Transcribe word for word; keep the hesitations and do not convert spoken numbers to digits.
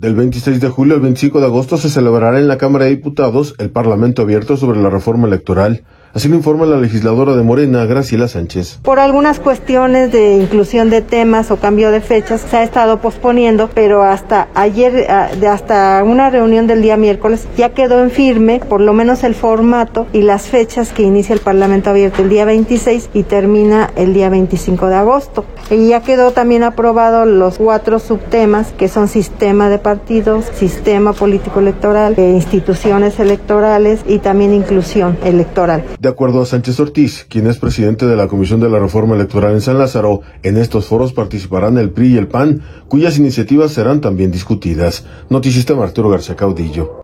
Del veintiséis de julio al veinticinco de agosto se celebrará en la Cámara de Diputados el Parlamento abierto sobre la reforma electoral. Así lo informa la legisladora de Morena, Graciela Sánchez. Por algunas cuestiones de inclusión de temas o cambio de fechas se ha estado posponiendo, pero hasta ayer, hasta una reunión del día miércoles, ya quedó en firme por lo menos el formato y las fechas que inicia el Parlamento abierto el día veintiséis y termina el día veinticinco de agosto. Y ya quedó también aprobado los cuatro subtemas que son sistema de partidos, sistema político electoral, e instituciones electorales y también inclusión electoral. De acuerdo a Sánchez Ortiz, quien es presidente de la Comisión de la Reforma Electoral en San Lázaro, en estos foros participarán el P R I y el P A N, cuyas iniciativas serán también discutidas. Noticista Arturo García Caudillo.